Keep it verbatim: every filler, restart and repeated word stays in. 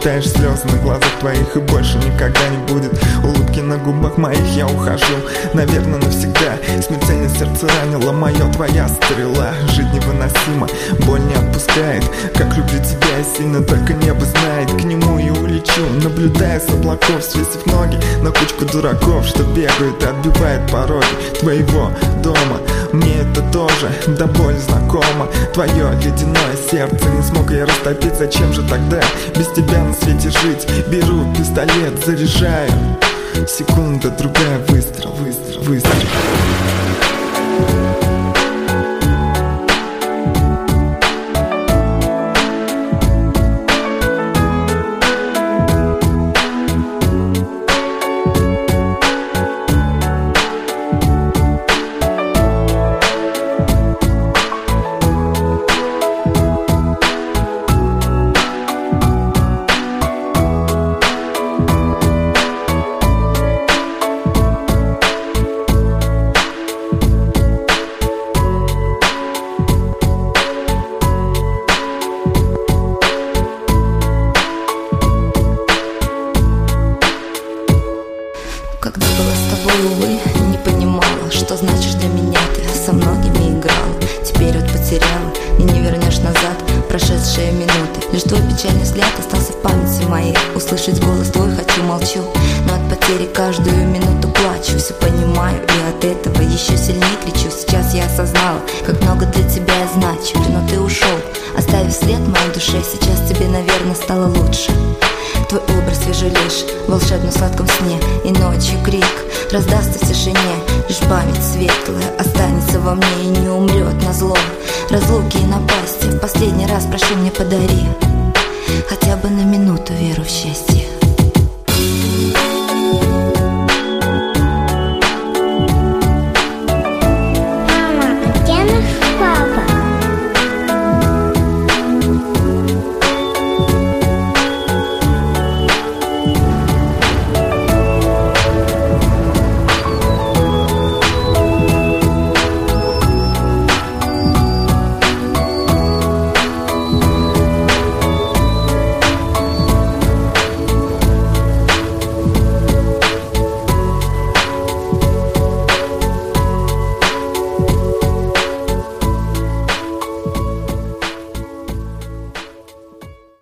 считаешь слезы на глазах твоих, и больше никогда не будет улыбки на губах моих. Я ухожу, наверное, навсегда. Смертельно сердце ранило мое, твоя стрела. Жить невыносимо, боль не отпускает. Как люблю тебя сильно, только небо знает. К нему и улечу, наблюдая с облаков, свесив ноги на кучку дураков, что бегают и отбивают пороги твоего дома. Мне это тоже до боли знакомо. Твое ледяное сердце не смог я растопить. Зачем же тогда без тебя на свете жить? Беру пистолет, заряжаю. Секунда, другая, выстрел, выстрел, выстрел. Когда была с тобой, увы, не понимала, что значишь для меня ты. Со многими играла, теперь вот потеряла, и не вернешь назад прошедшие минуты. Лишь твой печальный взгляд остался в памяти моей. Услышать голос твой хочу, молчу, но от потери каждую минуту плачу. Все понимаю и от этого еще сильнее кричу. Сейчас я осознала, как много для тебя я значу. Но ты ушел, оставив след в моей душе. Сейчас тебе, наверное, стало лучше. Твой образ вижу лишь в волшебном сладком сне. И ночью крик раздастся в тишине. Лишь память светлая останется во мне и не умрет назло разлуки и напасти. В последний раз прошу, мне подари хотя бы на минуту веру в счастье.